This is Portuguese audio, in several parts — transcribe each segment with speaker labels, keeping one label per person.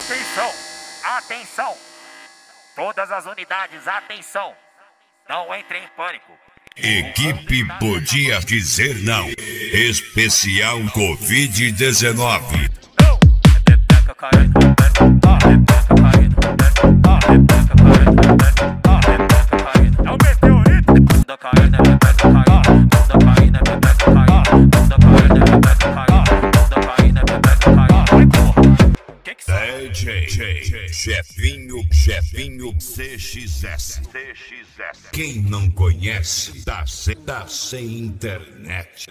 Speaker 1: Atenção, atenção, todas as unidades, atenção, não entrem em pânico.
Speaker 2: Equipe podia dizer não. Especial Covid-19. Chefinho CXS. Quem não conhece tá sem internet.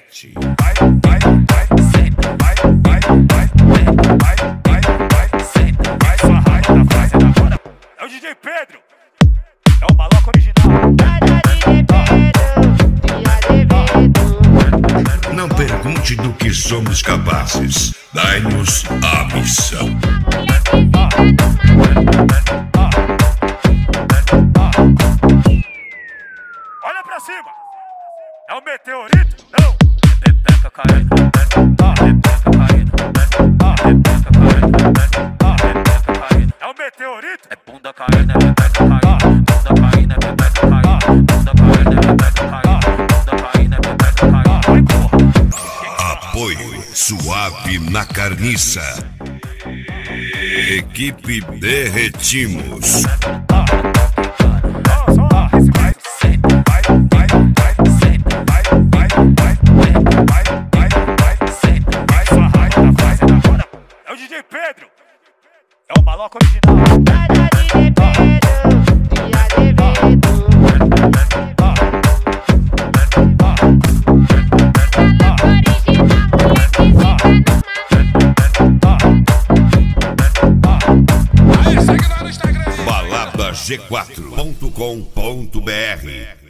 Speaker 1: É o DJ Pedro, é o maloca original.
Speaker 2: Não pergunte do que somos capazes. Dai-nos a missão.
Speaker 1: Olha pra cima, é o meteorito? Não. É o meteorito? É bunda caindo, é bebeca caindo. Bunda caindo, é bebeca caindo. Bunda caindo, é bebeca caindo. Bunda caindo, é bebeca caindo.
Speaker 2: Apoio suave na carniça. Equipe Derretimos.
Speaker 1: É o DJ Pedro, é o maloca original.
Speaker 2: Balada G4.com.br